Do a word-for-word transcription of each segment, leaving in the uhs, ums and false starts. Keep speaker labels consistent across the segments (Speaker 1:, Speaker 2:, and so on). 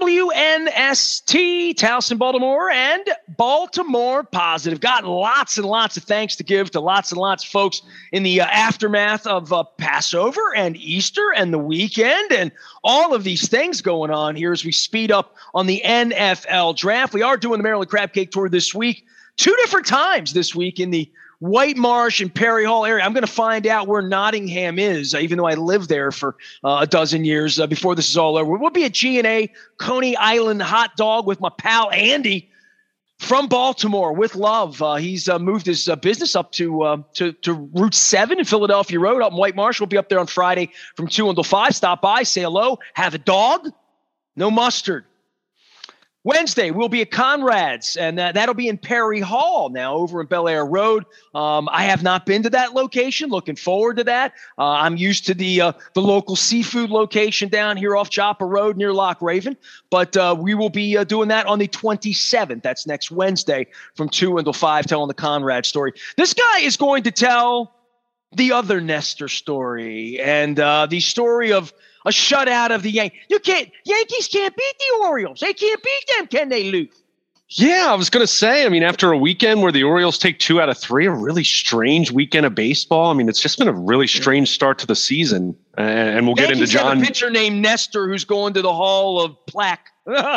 Speaker 1: W N S T, Towson, Baltimore, and Baltimore Positive. Got lots and lots of thanks to give to lots and lots of folks in the uh, aftermath of uh, Passover and Easter and the weekend and all of these things going on here as we speed up on the N F L draft. We are doing the Maryland Crab Cake Tour this week, two different times this week in the White Marsh and Perry Hall area. I'm going to find out where Nottingham is, uh, even though I lived there for uh, a dozen years uh, before this is all over. We'll be at G and A Coney Island Hot Dog with my pal Andy from Baltimore with love. Uh, he's uh, moved his uh, business up to, uh, to to Route seven in Philadelphia Road up in White Marsh. We'll be up there on Friday from two until five. Stop by, say hello, have a dog, no mustard. Wednesday, we'll be at Conrad's, and uh, that'll be in Perry Hall now over in Bel Air Road. Um, I have not been to that location. Looking forward to that. Uh, I'm used to the uh, the local seafood location down here off Chopper Road near Loch Raven, but uh, we will be uh, doing that on the twenty-seventh. That's next Wednesday from two until five, telling the Conrad story. This guy is going to tell the other Nestor story and uh, the story of a shutout of the Yankees. You can't, Yankees can't beat the Orioles. They can't beat them, can they, Luke?
Speaker 2: Yeah, I was going to say, I mean, after a weekend where the Orioles take two out of three, a really strange weekend of baseball. I mean, it's just been a really strange start to the season. Uh, and we'll
Speaker 1: Yankees
Speaker 2: get into John.
Speaker 1: Have a pitcher named Nestor who's going to the Hall of Plaque.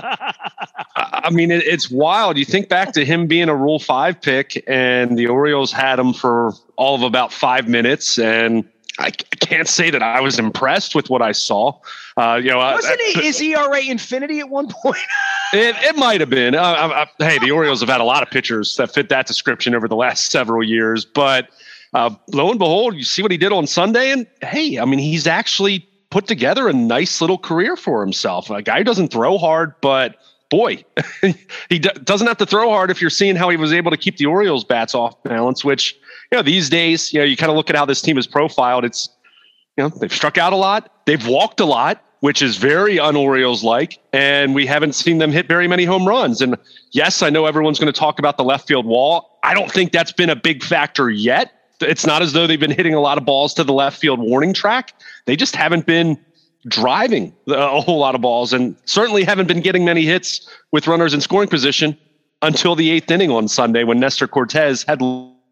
Speaker 2: I mean, it, it's wild. You think back to him being a Rule five pick, and the Orioles had him for all of about five minutes, and I can't say that I was impressed with what I saw. Uh, you know,
Speaker 1: wasn't
Speaker 2: I, I,
Speaker 1: he his E R A infinity at one point?
Speaker 2: it it might have been. Uh, I, I, hey, the Orioles have had a lot of pitchers that fit that description over the last several years, but uh, lo and behold, you see what he did on Sunday, and hey, I mean, he's actually put together a nice little career for himself. A guy who doesn't throw hard, but boy, he d- doesn't have to throw hard if you're seeing how he was able to keep the Orioles bats off balance, which, you know, these days, you know, you kind of look at how this team is profiled. It's, you know, they've struck out a lot. They've walked a lot, which is very un-Orioles like. And we haven't seen them hit very many home runs. And yes, I know everyone's going to talk about the left field wall. I don't think that's been a big factor yet. It's not as though they've been hitting a lot of balls to the left field warning track. They just haven't been driving a whole lot of balls, and certainly haven't been getting many hits with runners in scoring position until the eighth inning on Sunday when Nestor Cortez had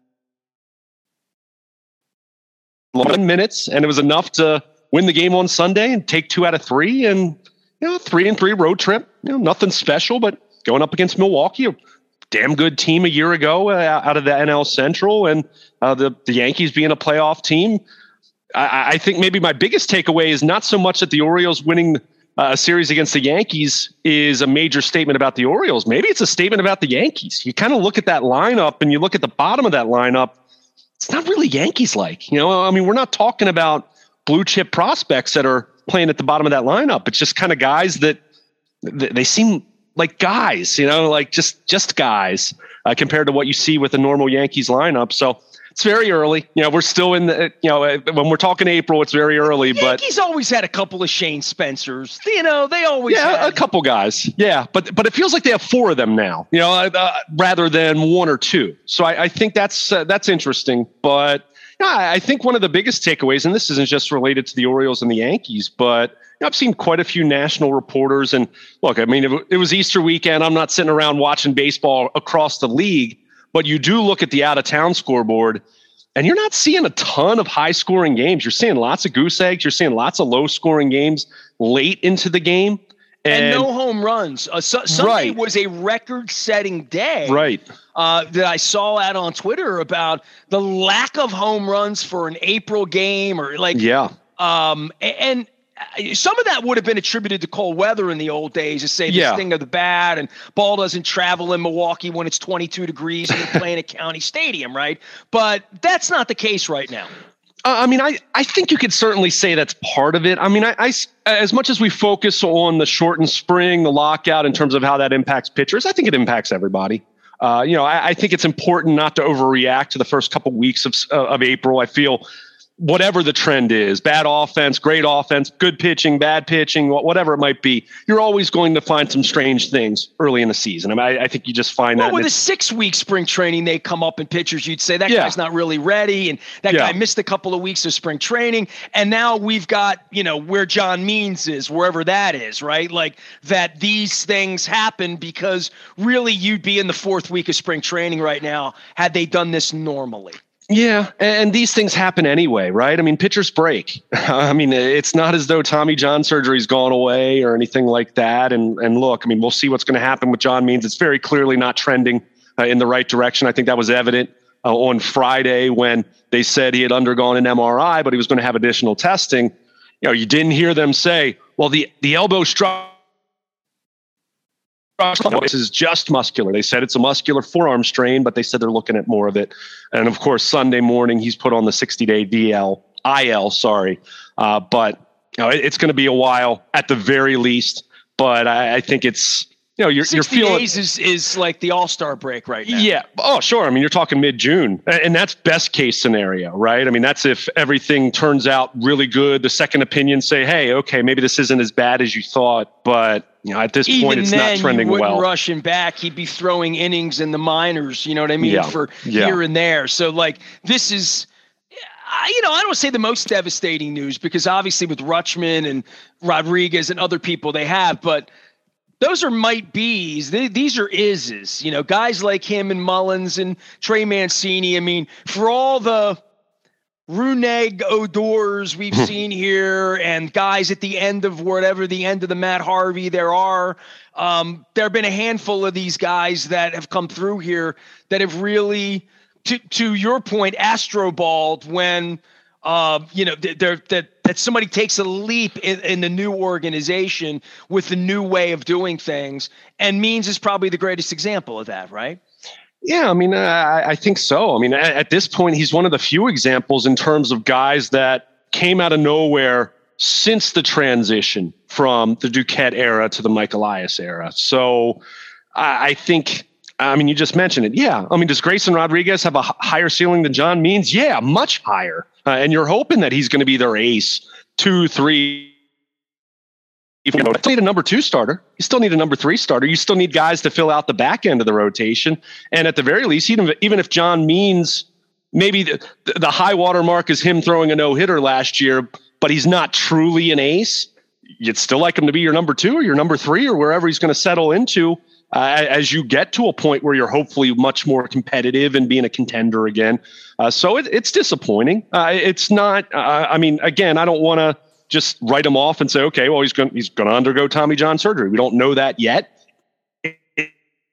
Speaker 2: eleven minutes, and it was enough to win the game on Sunday and take two out of three, and, you know, three and three road trip. You know, nothing special, but going up against Milwaukee, a damn good team a year ago uh, out of the N L Central, and uh, the the Yankees being a playoff team. I, I think maybe my biggest takeaway is not so much that the Orioles winning uh, a series against the Yankees is a major statement about the Orioles. Maybe it's a statement about the Yankees. You kind of look at that lineup and you look at the bottom of that lineup. It's not really Yankees-like. You know, I mean, we're not talking about blue chip prospects that are playing at the bottom of that lineup. It's just kind of guys that they seem like guys, you know, like just just guys uh, compared to what you see with the normal Yankees lineup. So it's very early. You know, we're still in the, you know, when we're talking April, it's very early.
Speaker 1: The
Speaker 2: but
Speaker 1: Yankees always had a couple of Shane Spencers. You know, they always
Speaker 2: yeah,
Speaker 1: had
Speaker 2: a couple guys. Yeah, but but it feels like they have four of them now. You know, uh, rather than one or two. So I, I think that's uh, that's interesting. But yeah, I, I think one of the biggest takeaways, and this isn't just related to the Orioles and the Yankees, but you know, I've seen quite a few national reporters. And look, I mean, it, it was Easter weekend. I'm not sitting around watching baseball across the league. But you do look at the out-of-town scoreboard, and you're not seeing a ton of high-scoring games. You're seeing lots of goose eggs. You're seeing lots of low-scoring games late into the game.
Speaker 1: And,
Speaker 2: and
Speaker 1: no home runs. Uh, so, Sunday
Speaker 2: right.
Speaker 1: was a record-setting day.
Speaker 2: Right.
Speaker 1: Uh, that I saw out on Twitter about the lack of home runs for an April game, or like,
Speaker 2: yeah.
Speaker 1: Um, and. Some of that would have been attributed to cold weather in the old days, to say the
Speaker 2: yeah.
Speaker 1: sting of the bat, and ball doesn't travel in Milwaukee when it's twenty-two degrees and you're playing at County Stadium, right? But that's not the case right now.
Speaker 2: Uh, I mean, I, I think you could certainly say that's part of it. I mean, I, I, as much as we focus on the shortened spring, the lockout in terms of how that impacts pitchers, I think it impacts everybody. Uh, you know, I, I think it's important not to overreact to the first couple weeks of, uh, of April. I feel whatever the trend is, bad offense, great offense, good pitching, bad pitching, whatever it might be, you're always going to find some strange things early in the season. I mean, I, I think you just find
Speaker 1: well,
Speaker 2: that.
Speaker 1: With a six-week spring training, they come up in pitchers, you'd say that
Speaker 2: yeah.
Speaker 1: guy's not really ready, and that
Speaker 2: yeah.
Speaker 1: guy missed a couple of weeks of spring training, and now we've got, you know, where John Means is, wherever that is, right? Like that these things happen because really you'd be in the fourth week of spring training right now had they done this normally.
Speaker 2: Yeah, and these things happen anyway, right? I mean, pitchers break. I mean, it's not as though Tommy John surgery's gone away or anything like that. And and look, I mean, we'll see what's going to happen with John Means. It's very clearly not trending uh, in the right direction. I think that was evident uh, on Friday when they said he had undergone an M R I, but he was going to have additional testing. You know, you didn't hear them say, well, the, the elbow struck. This is just muscular. They said it's a muscular forearm strain, but they said they're looking at more of it. And of course, Sunday morning, he's put on the sixty-day D L, I L, sorry. Uh, but you know, it, it's going to be a while at the very least. But I, I think it's, you know, you're, you're feeling.
Speaker 1: sixty days is, is like the all-star break right now.
Speaker 2: Yeah. Oh, sure. I mean, you're talking mid-June, and that's best case scenario, right? I mean, that's if everything turns out really good. The second opinions say, hey, okay, maybe this isn't as bad as you thought, but you know, at this
Speaker 1: Even
Speaker 2: point, it's
Speaker 1: then,
Speaker 2: not trending
Speaker 1: you wouldn't
Speaker 2: well.
Speaker 1: Rush him back. He'd be throwing innings in the minors. You know what I mean?
Speaker 2: Yeah.
Speaker 1: For
Speaker 2: yeah.
Speaker 1: here and there. So like this is, I, you know, I don't say the most devastating news because obviously with Rutschman and Rodriguez and other people they have, but those are might be's. They, these are is's. You know, guys like him and Mullins and Trey Mancini. I mean, for all the Runeg Odors we've seen here and guys at the end of whatever the end of the Matt Harvey there are, um, there have been a handful of these guys that have come through here that have really, to to your point, astroballed when, uh, you know, they're, that that somebody takes a leap in, in the new organization with the new way of doing things, and Means is probably the greatest example of that, right?
Speaker 2: Yeah, I mean, uh, I think so. I mean, at, at this point, he's one of the few examples in terms of guys that came out of nowhere since the transition from the Duquette era to the Mike Elias era. So I, I think, I mean, you just mentioned it. Yeah. I mean, does Grayson Rodriguez have a h- higher ceiling than John Means? Yeah, much higher. Uh, and you're hoping that he's going to be their ace, two, three. You still need a number two starter. You still need a number three starter. You still need guys to fill out the back end of the rotation. And at the very least, even, even if John Means, maybe the, the high water mark is him throwing a no-hitter last year, but he's not truly an ace, you'd still like him to be your number two or your number three or wherever he's going to settle into uh, as you get to a point where you're hopefully much more competitive and being a contender again. Uh, so it, it's disappointing. Uh, it's not, uh, I mean, again, I don't want to just write him off and say, okay, well, he's going he's going to undergo Tommy John surgery. We don't know that yet. It, it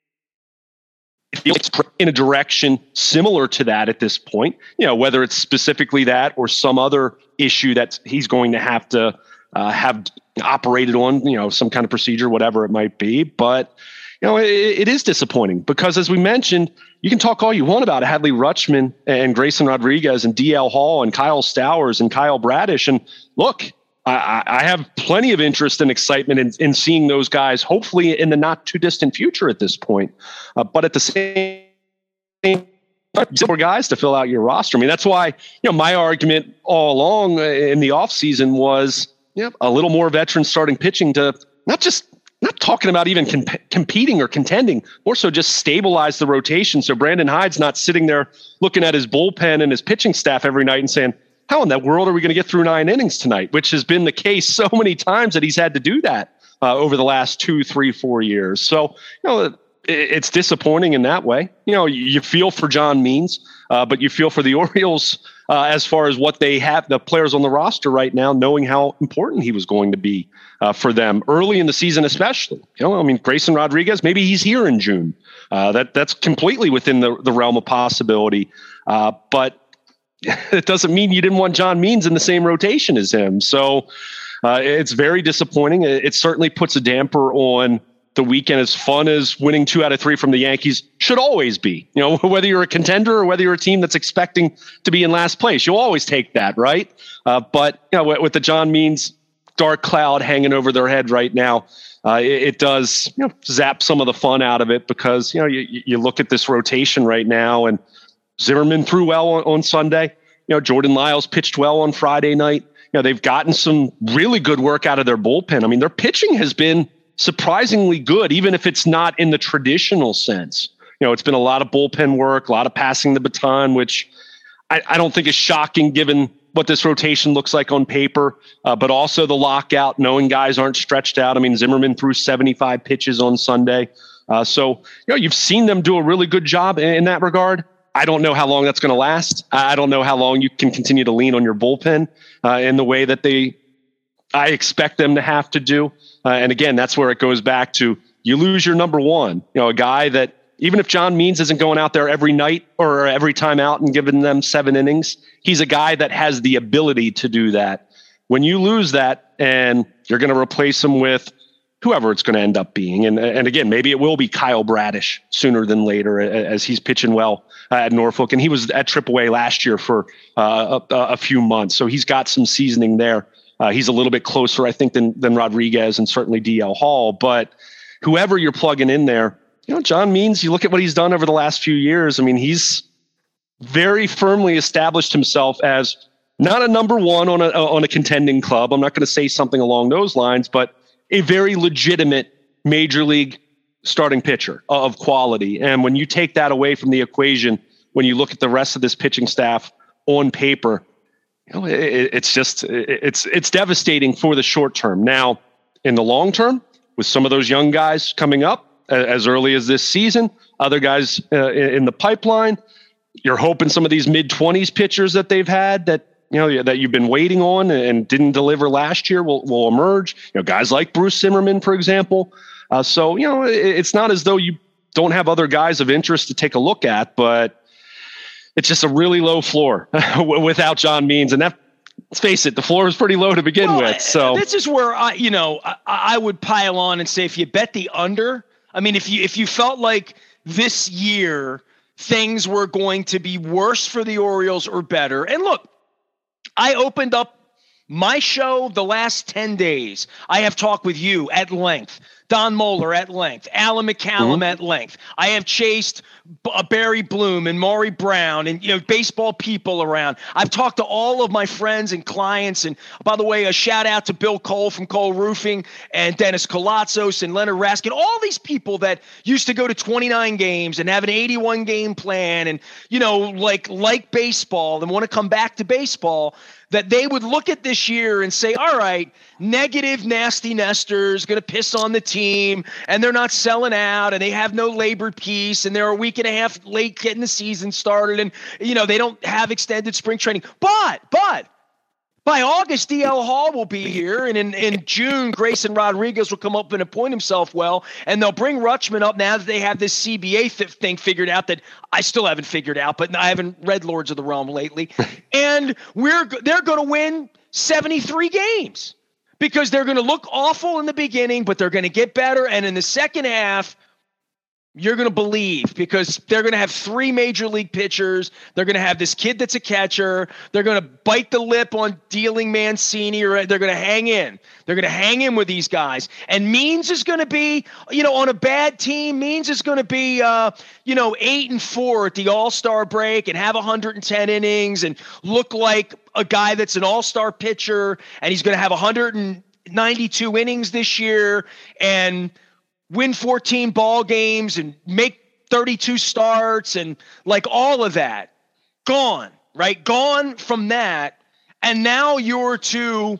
Speaker 2: feels in a direction similar to that at this point, you know, whether it's specifically that or some other issue that he's going to have to uh, have operated on, you know, some kind of procedure, whatever it might be. But, you know, it, it is disappointing because, as we mentioned, you can talk all you want about Hadley Rutschman and Grayson Rodriguez and D L Hall and Kyle Stowers and Kyle Bradish. And look, I, I have plenty of interest and excitement in, in seeing those guys, hopefully in the not too distant future at this point. Uh, but at the same time, more guys to fill out your roster. I mean, that's why, you know, my argument all along in the offseason was, you know, a little more veteran starting pitching to not just not talking about even comp- competing or contending, more so just stabilize the rotation. So Brandon Hyde's not sitting there looking at his bullpen and his pitching staff every night and saying, how in that world are we going to get through nine innings tonight? Which has been the case so many times that he's had to do that uh, over the last two, three, four years. So, you know, it, it's disappointing in that way. You know, you feel for John Means, uh, but you feel for the Orioles uh, as far as what they have, the players on the roster right now, knowing how important he was going to be uh, for them early in the season, especially. You know, I mean, Grayson Rodriguez, maybe he's here in June. Uh, that that's completely within the, the realm of possibility. Uh, but it doesn't mean you didn't want John Means in the same rotation as him. So uh, it's very disappointing. It, it certainly puts a damper on the weekend, as fun as winning two out of three from the Yankees should always be. You know, whether you're a contender or whether you're a team that's expecting to be in last place, you'll always take that, right? Uh, but you know, with, with the John Means dark cloud hanging over their head right now, uh, it, it does, you know, zap some of the fun out of it because, you know, you, you look at this rotation right now and Zimmerman threw well on, on Sunday. you know, Jordan Lyles pitched well on Friday night. You know, they've gotten some really good work out of their bullpen. I mean, their pitching has been surprisingly good, even if it's not in the traditional sense. You know, it's been a lot of bullpen work, a lot of passing the baton, which I, I don't think is shocking given what this rotation looks like on paper, uh, but also the lockout, knowing guys aren't stretched out. I mean, Zimmerman threw seventy-five pitches on Sunday. Uh, so, you know, you've seen them do a really good job in, in that regard. I don't know how long that's going to last. I don't know how long you can continue to lean on your bullpen uh, in the way that they, I expect them to have to do. Uh, and again, that's where it goes back to you lose your number one, you know, a guy that even if John Means isn't going out there every night or every time out and giving them seven innings, he's a guy that has the ability to do that. When you lose that and you're going to replace him with whoever it's going to end up being. And, and again, maybe it will be Kyle Bradish sooner than later as he's pitching well uh, at Norfolk. And he was at triple A last year for uh, a, a few months. So he's got some seasoning there. Uh, he's a little bit closer, I think, than, than Rodriguez and certainly D L Hall. But whoever you're plugging in there, you know, John Means, you look at what he's done over the last few years. I mean, he's very firmly established himself as not a number one on a, on a contending club. I'm not going to say something along those lines, but a very legitimate major league starting pitcher of quality. And when you take that away from the equation, when you look at the rest of this pitching staff on paper, you know, it, it's just, it's, it's devastating for the short term. Now, in the long term, with some of those young guys coming up as early as this season, other guys uh, in the pipeline, you're hoping some of these mid twenties pitchers that they've had that, you know, that you've been waiting on and didn't deliver last year will, will emerge. You know, guys like Bruce Zimmerman, for example. Uh, so, you know, it, it's not as though you don't have other guys of interest to take a look at, but it's just a really low floor without John Means. And that, let's face it, the floor is pretty low to begin well, with. So
Speaker 1: this is where I, you know, I, I would pile on and say, if you bet the under, I mean, if you, if you felt like this year things were going to be worse for the Orioles or better, and look, I opened up my show the last ten days. I have talked with you at length, Don Moeller at length, Alan McCallum mm-hmm. at length. I have chased B- Barry Bloom and Maury Brown and, you know, baseball people around. I've talked to all of my friends and clients. And by the way, a shout out to Bill Cole from Cole Roofing and Dennis Colatzos and Leonard Raskin, all these people that used to go to twenty-nine games and have an eighty-one game plan and, you know, like, like baseball and want to come back to baseball, that they would look at this year and say, all right, negative nasty nesters going to piss on the team and they're not selling out and they have no labor peace and they're a week and a half late getting the season started and, you know, they don't have extended spring training. But, but by August, D L Hall will be here, and in, in June, Grayson Rodriguez will come up and appoint himself well, and they'll bring Rutschman up now that they have this C B A th- thing figured out that I still haven't figured out, but I haven't read Lords of the Realm lately. And we're they're going to win seventy-three games because they're going to look awful in the beginning, but they're going to get better, and in the second half, you're going to believe because they're going to have three major league pitchers. They're going to have this kid that's a catcher. They're going to bite the lip on dealing Mancini, or they're going to hang in. They're going to hang in with these guys. And Means is going to be, you know, on a bad team, Means is going to be, uh, you know, eight and four at the All-Star break and have one hundred ten innings and look like a guy that's an all-star pitcher. And he's going to have one hundred ninety-two innings this year and win fourteen ball games and make thirty-two starts and like all of that gone, right? Gone from that. And now you're to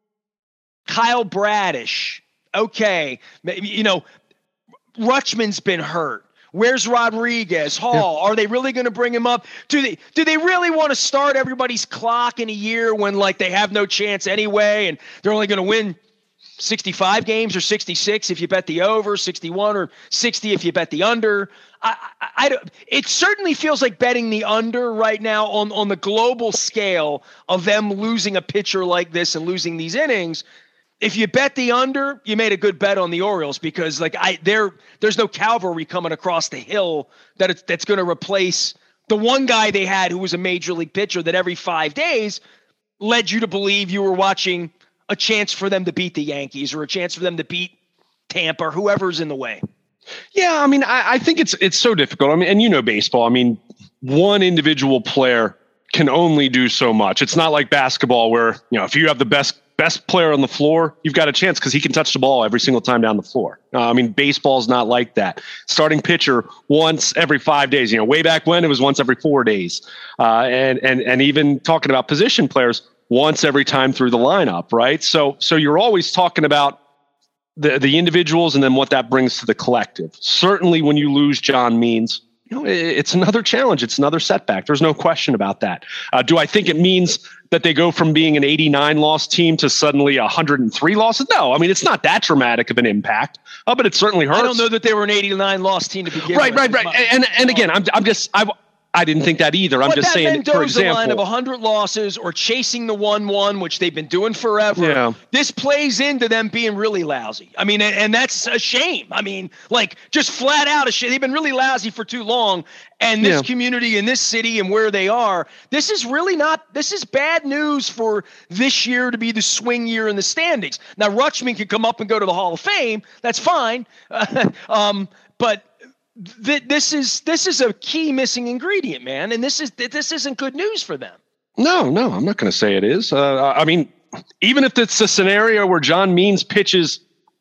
Speaker 1: Kyle Bradish. Okay. You know, Rutschman's been hurt. Where's Rodriguez? Hall? Yeah. Are they really going to bring him up? Do they, do they really want to start everybody's clock in a year when like they have no chance anyway? And they're only going to win sixty-five games or sixty-six if you bet the over, sixty-one or sixty if you bet the under. I, I, I don't, it certainly feels like betting the under right now on, on the global scale of them losing a pitcher like this and losing these innings. If you bet the under, you made a good bet on the Orioles because like I there there's no cavalry coming across the hill that it's, that's going to replace the one guy they had who was a major league pitcher that every five days led you to believe you were watching a chance for them to beat the Yankees or a chance for them to beat Tampa or whoever's in the way.
Speaker 2: Yeah, I mean, I, I think it's it's so difficult. I mean, and you know baseball. I mean, one individual player can only do so much. It's not like basketball where, you know, if you have the best best player on the floor, you've got a chance because he can touch the ball every single time down the floor. Uh, I mean, baseball's not like that. Starting pitcher once every five days. You know, way back when it was once every four days. Uh, and and and even talking about position players, once every time through the lineup, right? So so you're always talking about the the individuals and then what that brings to the collective. Certainly, when you lose John Means, you know, it's another challenge. It's another setback. There's no question about that. Uh, do I think it means that they go from being an eighty-nine loss team to suddenly one hundred three losses? No, I mean, it's not that dramatic of an impact, uh, but it certainly hurts.
Speaker 1: I don't know that they were an eighty-nine loss team to begin
Speaker 2: right,
Speaker 1: with.
Speaker 2: Right, right, right. And and again, I'm I'm just I I didn't think that either. I'm
Speaker 1: but
Speaker 2: just
Speaker 1: that
Speaker 2: saying,
Speaker 1: Mendoza
Speaker 2: for example,
Speaker 1: line of one hundred losses or chasing the one one, which they've been doing forever.
Speaker 2: Yeah.
Speaker 1: This plays into them being really lousy. I mean, and, and that's a shame. I mean, like just flat out a shame. They've been really lousy for too long. And this
Speaker 2: Yeah.
Speaker 1: community and this city and where they are, this is really not, this is bad news for this year to be the swing year in the standings. Now, Rutschman can come up and go to the Hall of Fame. That's fine. um, but th- this is this is a key missing ingredient, man. And this is this isn't good news for them.
Speaker 2: No, no, I'm not going to say it is. Uh, I mean, even if it's a scenario where John Means pitches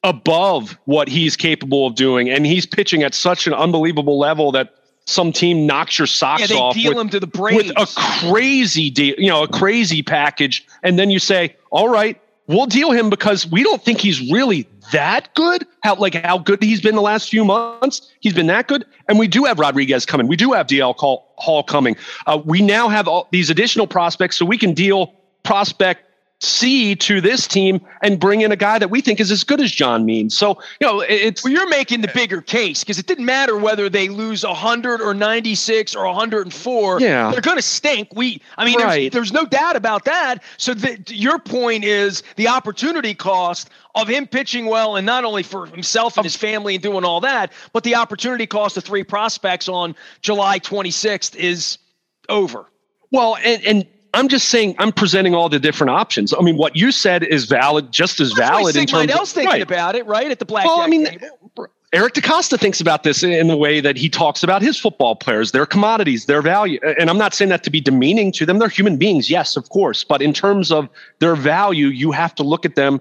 Speaker 2: above what he's capable of doing, and he's pitching at such an unbelievable level that some team knocks your socks
Speaker 1: Yeah, they
Speaker 2: off
Speaker 1: deal
Speaker 2: with,
Speaker 1: him to the Braves.
Speaker 2: with a crazy deal, you know, a crazy package, and then you say, "All right, we'll deal him because we don't think he's really that good. How like how good he's been the last few months. He's been that good, and we do have Rodriguez coming. We do have D L Hall coming. Uh, we now have all these additional prospects, so we can deal prospect C to this team and bring in a guy that we think is as good as John Means." So, you know, it's
Speaker 1: Well, you're making the bigger case because it didn't matter whether they lose one hundred or ninety-six or one hundred four.
Speaker 2: Yeah.
Speaker 1: They're going to stink. We, I mean,
Speaker 2: Right.
Speaker 1: there's, there's no doubt about that. So the, your point is the opportunity cost of him pitching well, and not only for himself and his family and doing all that, but the opportunity cost of three prospects on July twenty-sixth is over.
Speaker 2: well, and and. I'm just saying, I'm presenting all the different options. I mean, what you said is valid, just as
Speaker 1: That's
Speaker 2: valid
Speaker 1: why
Speaker 2: in
Speaker 1: Sig
Speaker 2: terms
Speaker 1: else
Speaker 2: of
Speaker 1: thinking
Speaker 2: right.
Speaker 1: about it, right? At the blackjack
Speaker 2: Well, I mean,
Speaker 1: table.
Speaker 2: Eric DaCosta thinks about this in the way that he talks about his football players, their commodities, their value. And I'm not saying that to be demeaning to them. They're human beings, yes, of course. But in terms of their value, you have to look at them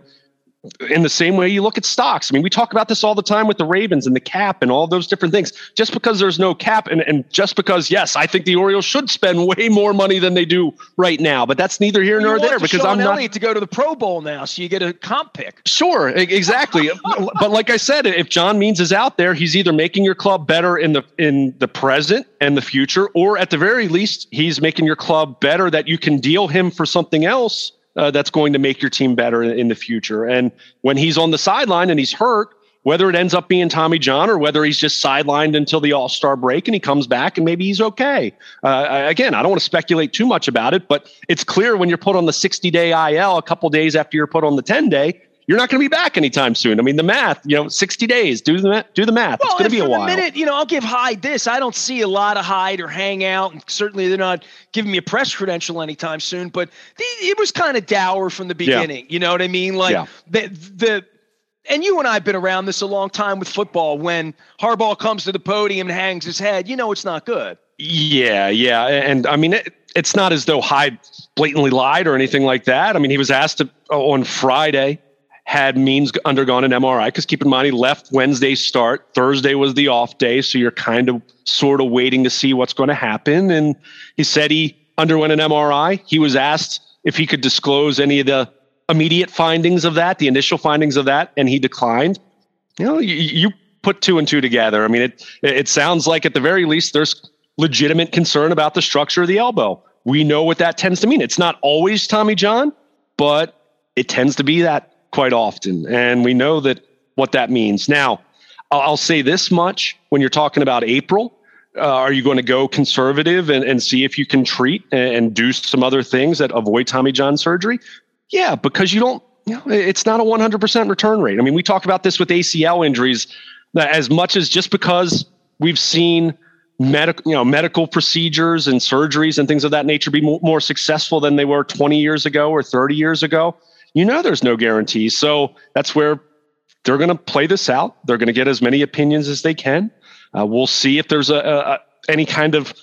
Speaker 2: in the same way you look at stocks. I mean, we talk about this all the time with the Ravens and the cap and all those different things. Just because there's no cap and, and just because, yes, I think the Orioles should spend way more money than they do right now, but that's neither here
Speaker 1: You
Speaker 2: nor
Speaker 1: want
Speaker 2: there because
Speaker 1: Deshaun
Speaker 2: I'm not
Speaker 1: Elliott to go to the Pro Bowl now, so you get a comp pick.
Speaker 2: sure. e- Exactly. But like I said, if John Means is out there, he's either making your club better in the, in the present and the future, or at the very least, he's making your club better that you can deal him for something else Uh, that's going to make your team better in, in the future. And when he's on the sideline and he's hurt, whether it ends up being Tommy John or whether he's just sidelined until the All-Star break and he comes back and maybe he's okay. Uh, I, again, I don't want to speculate too much about it, but it's clear when you're put on the sixty-day I L a couple days after you're put on the ten-day, you're not going to be back anytime soon. I mean, the math, you know, sixty days, do the math, do the math.
Speaker 1: Well,
Speaker 2: it's going to be a
Speaker 1: for
Speaker 2: while.
Speaker 1: the minute, you know, I'll give Hyde this. I don't see a lot of Hyde or hang out, and certainly they're not giving me a press credential anytime soon. But the, it was kind of dour from the beginning. You know what I mean? Like
Speaker 2: Yeah.
Speaker 1: the the. And you and I have been around this a long time with football. When Harbaugh comes to the podium and hangs his head, you know it's not good.
Speaker 2: Yeah, yeah. And I mean, it, it's not as though Hyde blatantly lied or anything like that. I mean, he was asked to, on Friday, had Means undergone an M R I, because keep in mind, he left Wednesday's start. Thursday was the off day, so you're kind of sort of waiting to see what's going to happen. And he said he underwent an M R I. He was asked if he could disclose any of the immediate findings of that, the initial findings of that, and he declined. You know, you, you put two and two together. I mean, it it sounds like at the very least there's legitimate concern about the structure of the elbow. We know what that tends to mean. It's not always Tommy John, but it tends to be that quite often. And we know that what that means. Now, I'll, I'll say this much. When you're talking about April, uh, are you going to go conservative and, and see if you can treat and, and do some other things that avoid Tommy John surgery? Yeah, because you don't, you know, it's not a one hundred percent return rate. I mean, we talk about this with A C L injuries, that as much as just because we've seen medical, you know, medical procedures and surgeries and things of that nature be more, more successful than they were twenty years ago or thirty years ago, you know, there's no guarantee. So that's where they're going to play this out. They're going to get as many opinions as they can. Uh, we'll see if there's a, a any kind of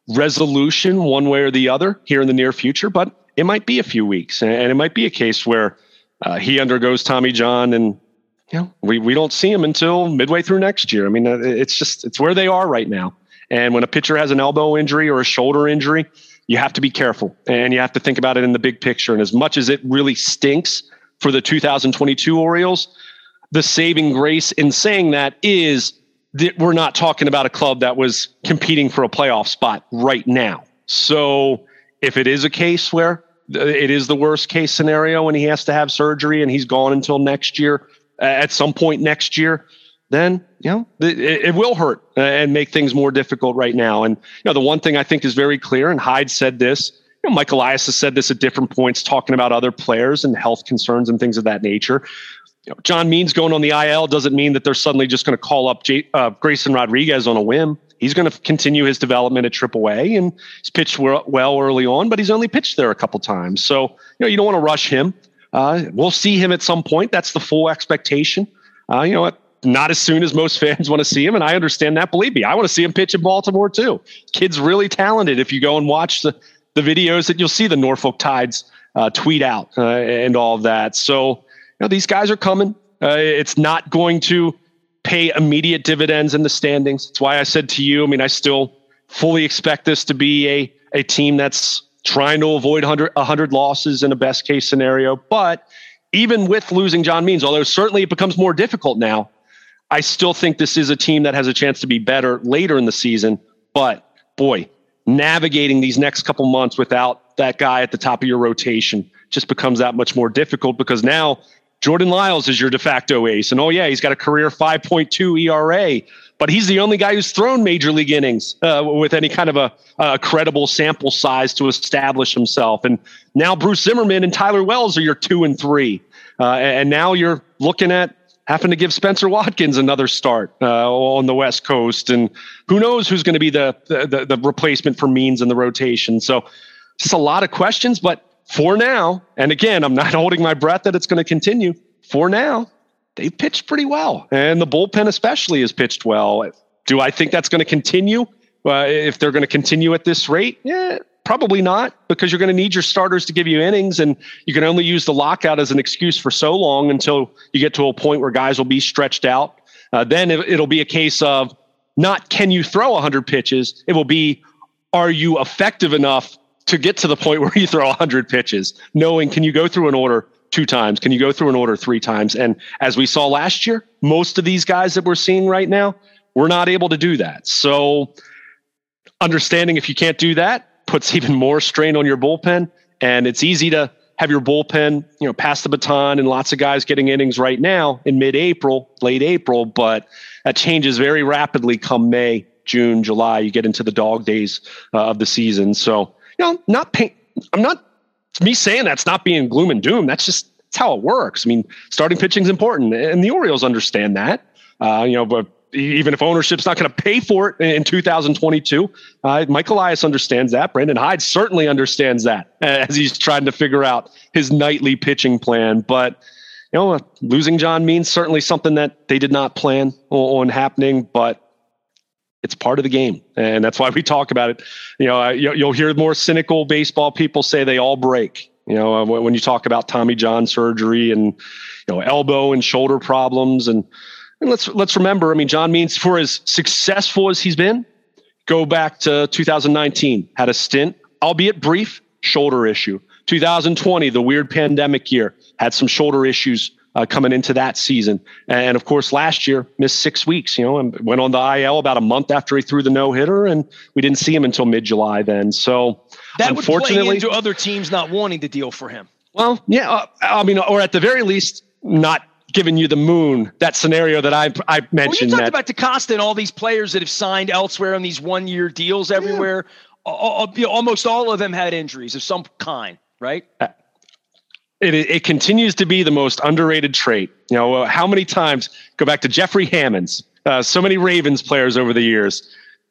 Speaker 2: resolution one way or the other here in the near future, but it might be a few weeks, and it might be a case where uh, he undergoes Tommy John, and you know we we don't see him until midway through next year. I mean, it's just it's where they are right now. And when a pitcher has an elbow injury or a shoulder injury, you have to be careful, and you have to think about it in the big picture. And as much as it really stinks for the two thousand twenty-two Orioles, the saving grace in saying that is that we're not talking about a club that was competing for a playoff spot right now. So if it is a case where it is the worst case scenario and he has to have surgery and he's gone until next year, at some point next year, then, you know, it, it will hurt and make things more difficult right now. And, you know, the one thing I think is very clear, and Hyde said this, you know, Mike Elias has said this at different points, talking about other players and health concerns and things of that nature. You know, John Means going on the I L doesn't mean that they're suddenly just going to call up J- uh, Grayson Rodriguez on a whim. He's going to continue his development at triple A, and he's pitched well, well early on, but he's only pitched there a couple times. So, you know, you don't want to rush him. Uh, we'll see him at some point. That's the full expectation. Uh, you know what? Not as soon as most fans want to see him, and I understand that. Believe me, I want to see him pitch in Baltimore too. Kid's really talented. If you go and watch the, the videos that you'll see the Norfolk Tides uh, tweet out uh, and all of that. So, you know, these guys are coming. Uh, it's not going to pay immediate dividends in the standings. That's why I said to you, I mean, I still fully expect this to be a, a team that's trying to avoid one hundred, one hundred losses in a best case scenario. But even with losing John Means, although certainly it becomes more difficult now, I still think this is a team that has a chance to be better later in the season. But boy, navigating these next couple months without that guy at the top of your rotation just becomes that much more difficult, because now Jordan Lyles is your de facto ace. And oh yeah, he's got a career five point two E R A, but he's the only guy who's thrown major league innings uh, with any kind of a, a credible sample size to establish himself. And now Bruce Zimmerman and Tyler Wells are your two and three. Uh, and now you're looking at having to give Spencer Watkins another start uh, on the West Coast. And who knows who's going to be the, the, the replacement for Means in the rotation. So just a lot of questions, but for now, and again, I'm not holding my breath that it's going to continue. For now, they've pitched pretty well. And the bullpen especially has pitched well. Do I think that's going to continue? Uh, if they're going to continue at this rate? Yeah, probably not, because you're going to need your starters to give you innings, and you can only use the lockout as an excuse for so long until you get to a point where guys will be stretched out. Uh, then it, it'll be a case of not can you throw one hundred pitches? It will be, are you effective enough to get to the point where you throw one hundred pitches, knowing can you go through an order two times? Can you go through an order three times? And as we saw last year, most of these guys that we're seeing right now, we're not able to do that. So understanding if you can't do that puts even more strain on your bullpen. And it's easy to have your bullpen, you know, pass the baton and lots of guys getting innings right now in mid-April, late April, but that changes very rapidly come May, June, July. You get into the dog days uh, of the season. So, you know, not pain. I'm not me saying that's not being gloom and doom. That's just that's how it works. I mean, starting pitching is important, and the Orioles understand that. Uh, you know, but even if ownership's not going to pay for it in two thousand twenty-two, uh, Mike Elias understands that. Brandon Hyde certainly understands that as he's trying to figure out his nightly pitching plan. But you know, uh, losing John Means certainly something that they did not plan on, on happening, but it's part of the game, and that's why we talk about it. You know, uh, you, you'll hear more cynical baseball people say they all break. You know, uh, when you talk about Tommy John surgery and you know elbow and shoulder problems, and, and let's let's remember. I mean, John Means, for as successful as he's been, go back to two thousand nineteen, had a stint, albeit brief, shoulder issue. two thousand twenty, the weird pandemic year, had some shoulder issues Uh, coming into that season. And of course, last year missed six weeks, you know, and went on the I L about a month after he threw the no hitter, and we didn't see him until mid July then. So
Speaker 1: that
Speaker 2: unfortunately,
Speaker 1: would play into other teams not wanting to deal for him.
Speaker 2: Well, yeah, uh, I mean, or at the very least, not giving you the moon, that scenario that I I mentioned.
Speaker 1: Well, you talked
Speaker 2: that,
Speaker 1: about DaCosta and all these players that have signed elsewhere on these one year deals everywhere. Yeah. All, you know, almost all of them had injuries of some kind, right? Uh,
Speaker 2: It, it continues to be the most underrated trait. You know, uh, how many times, go back to Jeffrey Hammonds, uh, so many Ravens players over the years.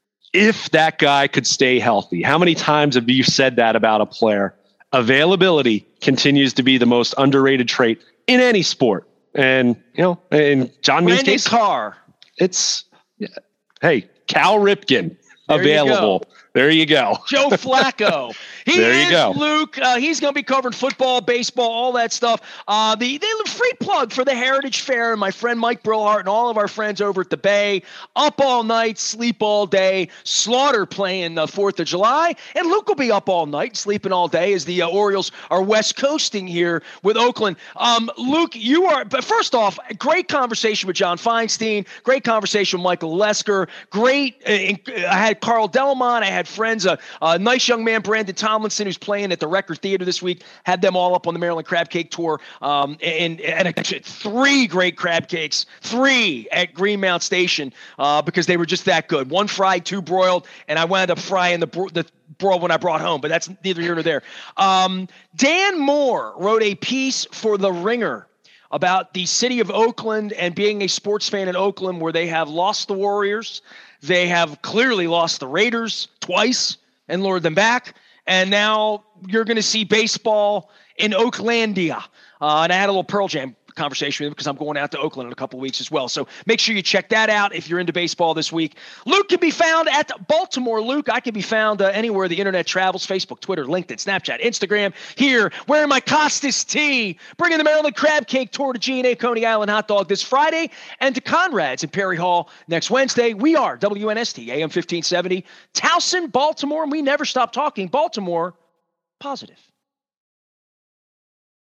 Speaker 2: If that guy could stay healthy, how many times have you said that about a player? Availability continues to be the most underrated trait in any sport. And, you know, in John Means' case,
Speaker 1: Carr.
Speaker 2: It's, yeah, hey, Cal Ripken,
Speaker 1: there
Speaker 2: available. There you go.
Speaker 1: Joe Flacco. He
Speaker 2: there
Speaker 1: is
Speaker 2: you go.
Speaker 1: Luke. Uh, he's going to be covering football, baseball, all that stuff. Uh, the, the free plug for the Heritage Fair, and my friend Mike Brillhart and all of our friends over at the Bay. Up all night, sleep all day. Slaughter playing the fourth of July. And Luke will be up all night, sleeping all day as the uh, Orioles are west coasting here with Oakland. Um, Luke, you are, but first off, great conversation with John Feinstein. Great conversation with Michael Lesker. Great. Uh, I had Carl Delamont. I had friends, a uh, uh, nice young man, Brandon Tomlinson, who's playing at the Record Theater this week. Had them all up on the Maryland Crab Cake Tour. Um, and, and actually three great crab cakes, three at Greenmount Station uh, because they were just that good. One fried, two broiled, and I wound up frying the, bro- the broiled when I brought home, but that's neither here nor there. Um, Dan Moore wrote a piece for The Ringer about the city of Oakland and being a sports fan in Oakland, where they have lost the Warriors. They have clearly lost the Raiders twice and lured them back. And now you're going to see baseball in Oaklandia. Uh, and I had a little Pearl Jam conversation with him because I'm going out to Oakland in a couple of weeks as well. So make sure you check that out if you're into baseball this week. Luke can be found at Baltimore Luke. I can be found uh, anywhere the internet travels: Facebook, Twitter, LinkedIn, Snapchat, Instagram. Here, wearing my Costas tee, bringing the Maryland Crab Cake Tour to G and A Coney Island Hot Dog this Friday, and to Conrad's in Perry Hall next Wednesday. We are W N S T, A M fifteen seventy, Towson, Baltimore, and we never stop talking Baltimore positive.